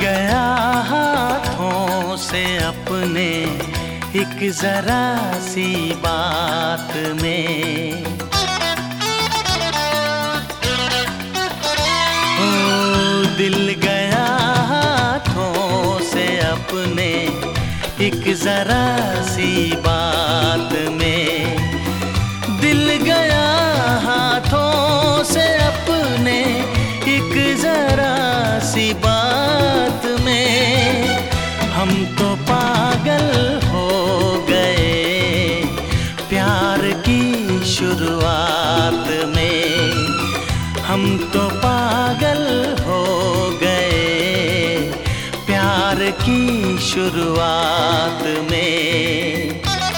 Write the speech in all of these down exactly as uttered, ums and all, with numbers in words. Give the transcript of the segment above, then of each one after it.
गया हाथों से अपने एक जरा सी बात में। ओ दिल गया हाथों से अपने एक जरा सी बात में। दिल गया हाथों से अपने एक जरा सी बात में। हम तो पागल हो गए प्यार की शुरुआत में। हम तो पागल हो गए प्यार की शुरुआत में।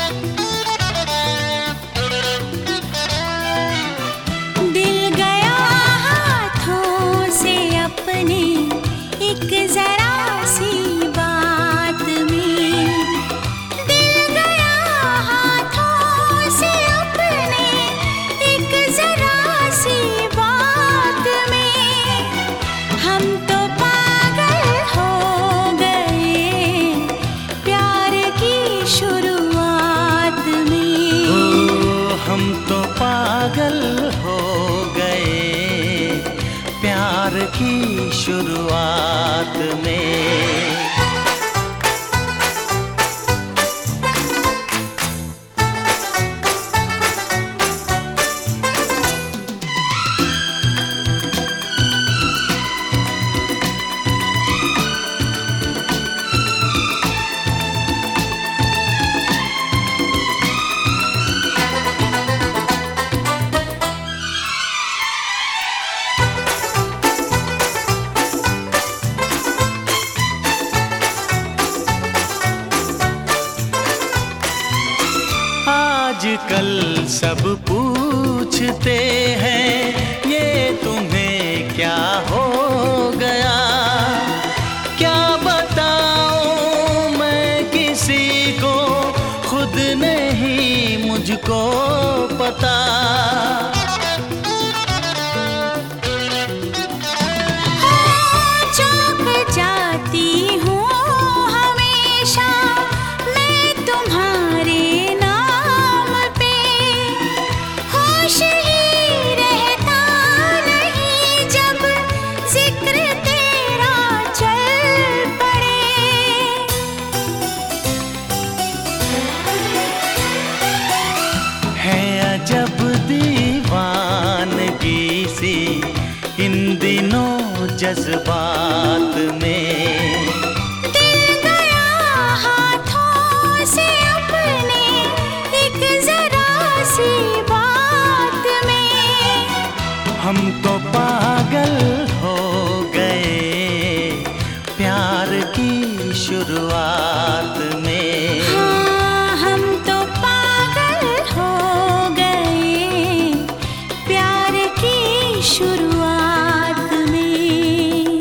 हम तो पागल हो गए प्यार की शुरुआत में। आजकल सब पूछते हैं ये तुम्हें क्या हो गया। क्या बताऊं मैं किसी को, खुद नहीं मुझको पता। जब दीवानगी सी इन दिनों जज्बात में। दिल गया हाथों से अपने एक जरा सी बात में। हम तो पागल हो गए प्यार की शुरुआत में। हाँ, हम तो शुरुआत में।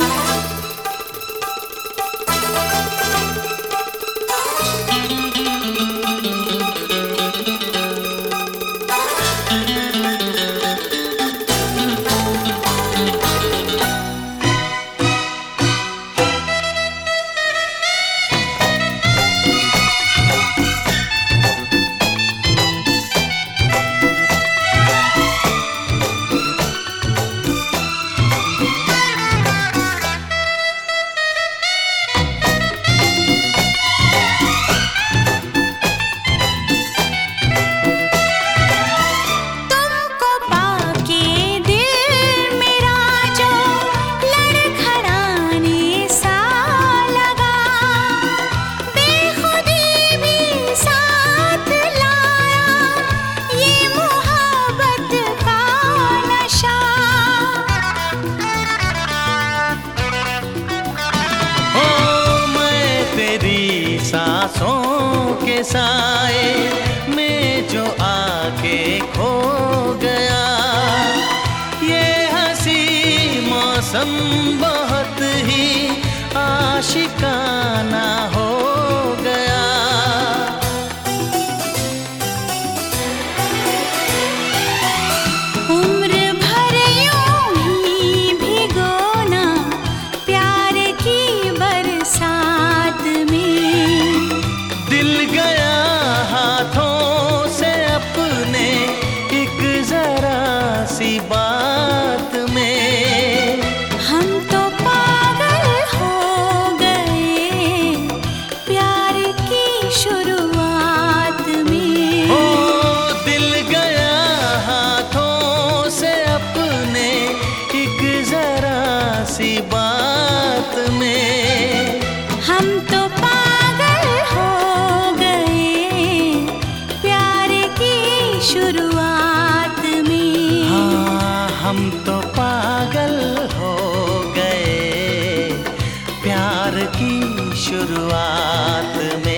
सांसों के साए में जो आके खो गया। ये हंसी मौसम बहुत ही आशिकाना हो गया। उम्र भर यूं ही भिगोना प्यार की बर प्यार की शुरुआत में।